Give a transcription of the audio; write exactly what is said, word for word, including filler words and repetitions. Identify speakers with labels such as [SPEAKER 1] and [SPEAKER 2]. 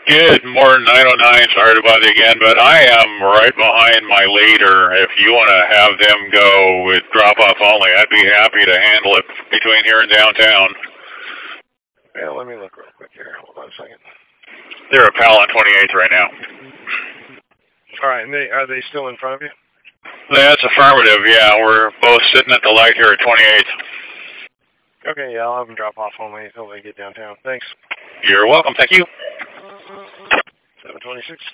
[SPEAKER 1] Good morning, nine oh nine. Sorry to bother you again, but I am right behind my leader. If you want to have them go with drop-off only, I'd be happy to handle it between here and downtown.
[SPEAKER 2] Yeah, let me look real quick here. Hold on a second.
[SPEAKER 1] They're at Pal on twenty-eighth right now.
[SPEAKER 2] All right, and they, are they still in front of you?
[SPEAKER 1] That's affirmative, yeah. We're both sitting at the light here at twenty-eighth.
[SPEAKER 2] Okay, yeah, I'll have them drop off only until they get downtown. Thanks.
[SPEAKER 1] You're welcome. Thank you.
[SPEAKER 2] seven twenty-six.